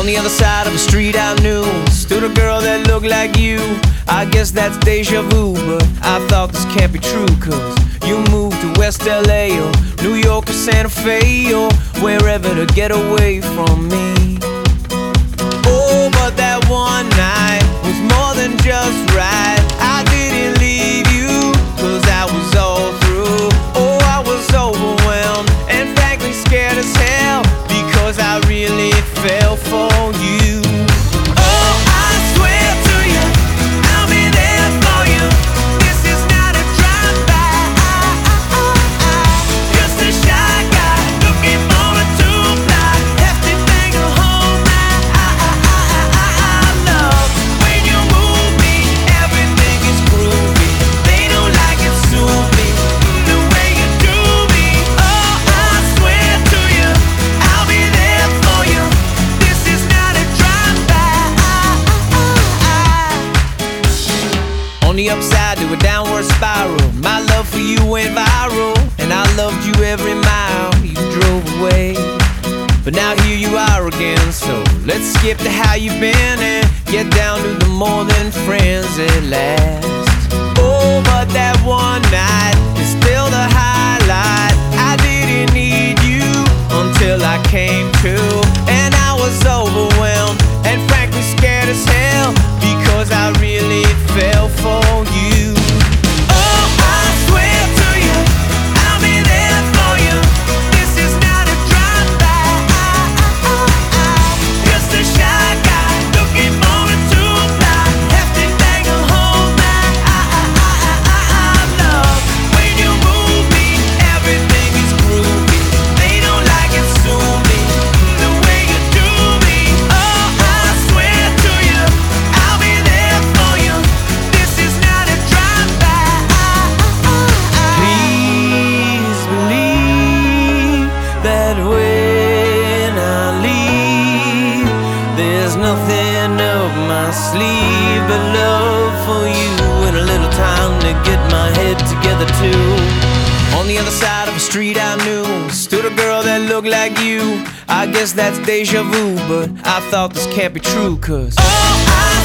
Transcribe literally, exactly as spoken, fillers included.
On the other side of the street I knew stood a girl that looked like you. I guess that's deja vu, but I thought this can't be true. Cause you moved to West L A or New York or Santa Fe or wherever to get away from me. Oh, but that one night was more than just right. I didn't leave you cause I was all through. Oh, I was overwhelmed and frankly scared as hell because I really fell for you. Oh, I swear to you, I'll be there for you. This is not a drive-by. Just a shy guy looking for a two-ply hefty thing to hold my love. When you move me, everything is groovy. They don't like it, sue me the way you do me. Oh, I swear to you, I'll be there for you. This is not a drive-by. On the upside to a downward spiral, my love for you went viral, and I loved you every mile you drove away. But now here you are again, so let's skip to how you've been and get down to the more than friends at last. Oh, but that one night is still the highlight. I didn't need you until I came to, and I was overwhelmed and frankly scared as hell because I really fell for you. Oh, I swear to you, I'll be there for you. This is not a drive-by. Just a shy guy looking for a two-ply hefty thing to hold my love. When you move me, everything is groovy. They don't like it, sue me the way you do me. Oh, I swear to you, I'll be there for you. This is not a drive-by. Please believe that when I leave, there's nothing up my sleeve but love for you and a little time to get my head together too. On the other side of the street I knew stood a girl that looked like you. I guess that's deja vu, but I thought this can't be true. Cause oh, I